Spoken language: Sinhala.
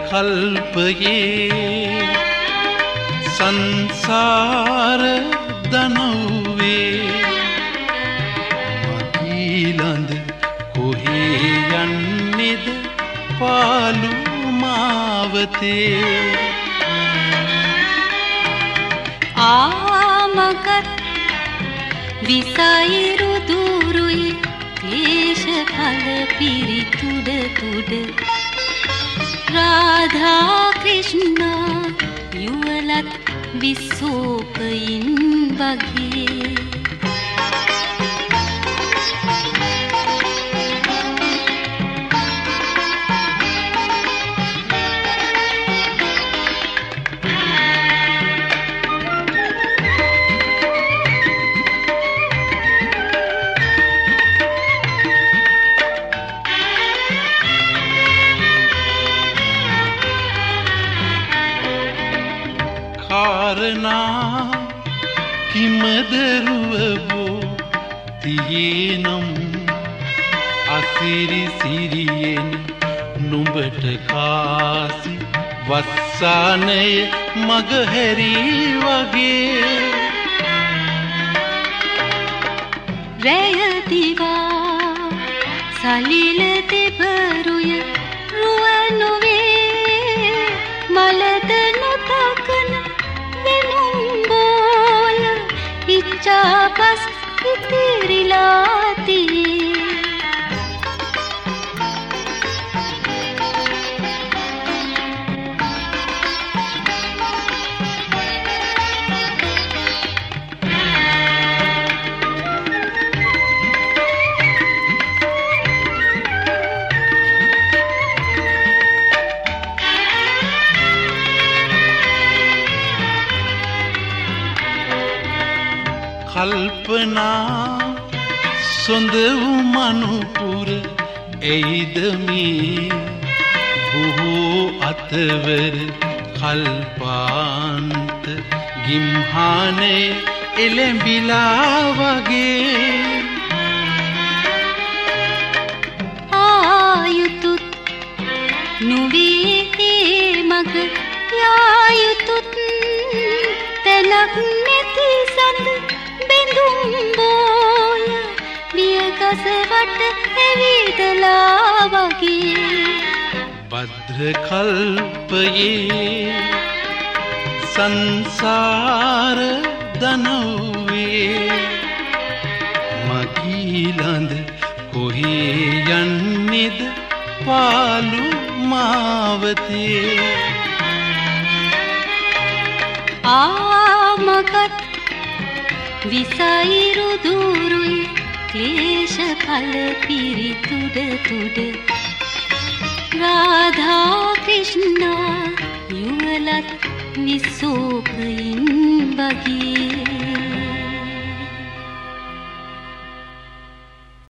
කල්පයේ සංසාර දනව්වේ මගීලඳ කොහේ යන්නේද පාලු මාවතේ ආමගත් විසයිරු දුරුයි ක්ලේශ ඵල පිරිතුඩ තුඩ රාධා ක්‍රිෂ්ණා යුවලත් විසෝපයින් වගේ කාරණා කිමදරුවබෝ තියේනම් අසිරි සිරියෙන් නුඹට කාසි වස්සානය මගහැරී වගේ රැයතිවා සලිල දෙබරුය රුවනොවේ මලද නොතකන වෙනුම්බෝල ඉච්ඡාපස් ඉතිරිලාති කල්පනා සොඳ වූ මනුපුර එයිද මේ බොහෝ අතවර කල්පාන්ත ගිම්හානේ එළඹිලා වගේ ආයුතුත් නුවී මග යායුතුත් තැනක් නැති සඳ බෙඳුම්බෝල බියගස වට ඇවිදලා වගේ භද්‍ර කල්පයේ සංසාර දනව්වේ මගීලඳ කොහේ යන්නේද පාලු මාවතේ ආමගත් විසයිරු දුරුයි ක්ලේශ ඵල පිරිතුඩ තුඩ රාධා ක්‍රිෂ්ණා යුවලත් විසෝපයින් වගේ